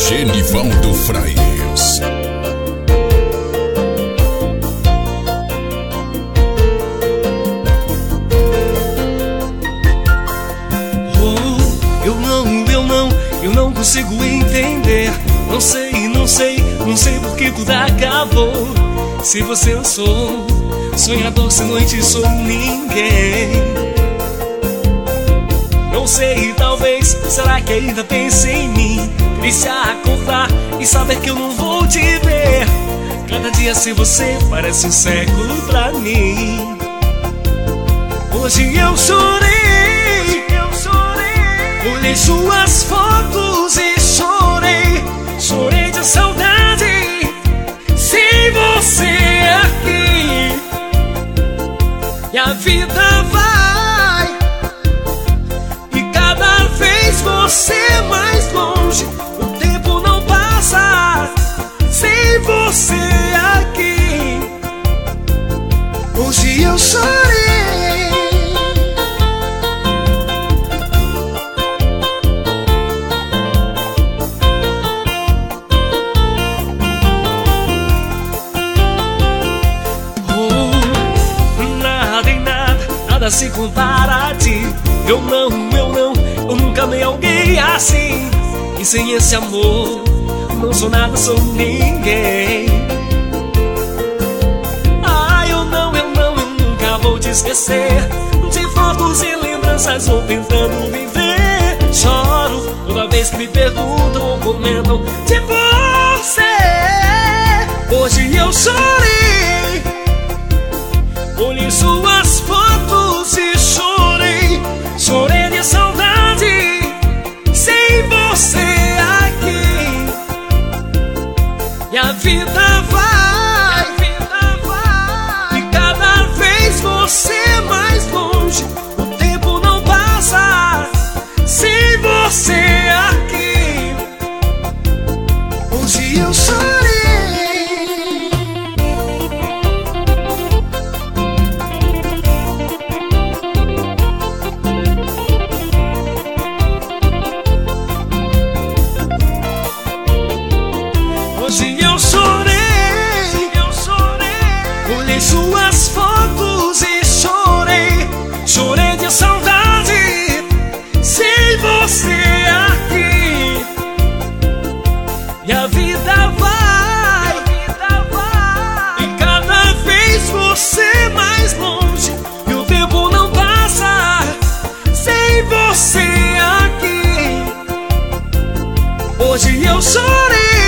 Genivaldo Fraes. Eu não consigo entender. Não sei por que tudo acabou. Se você eu sou sonhador, se noite sou ninguém. Não sei, talvez, será que ainda pensa em mim? Triste acordar e saber que eu não vou te ver. Cada dia sem você parece um século pra mim. Hoje eu chorei, olhei suas fotos e chorei. Chorei de saudade sem você aqui. E a vida vai, e cada vez você mais longe. O tempo não passa sem você aqui. Hoje eu chorei. Nada se compara a ti. Eu nunca amei alguém assim. E sem esse amor não sou nada, sou ninguém. Eu nunca vou te esquecer. De fotos e lembranças vou tentando viver. Choro toda vez que me perguntam ou comentam de você. Hoje eu chorei, olhei suas fotos e chorei. Chorei de saudade sem você aqui. E a vida vai, e cada vez você mais longe. O tempo não passa sem você aqui. Hoje eu chorei. Hoje eu chorei, olhei suas fotos e chorei. Chorei de saudade sem você aqui. E a vida vai, e cada vez você mais longe. E o tempo não passa sem você aqui. Hoje eu chorei.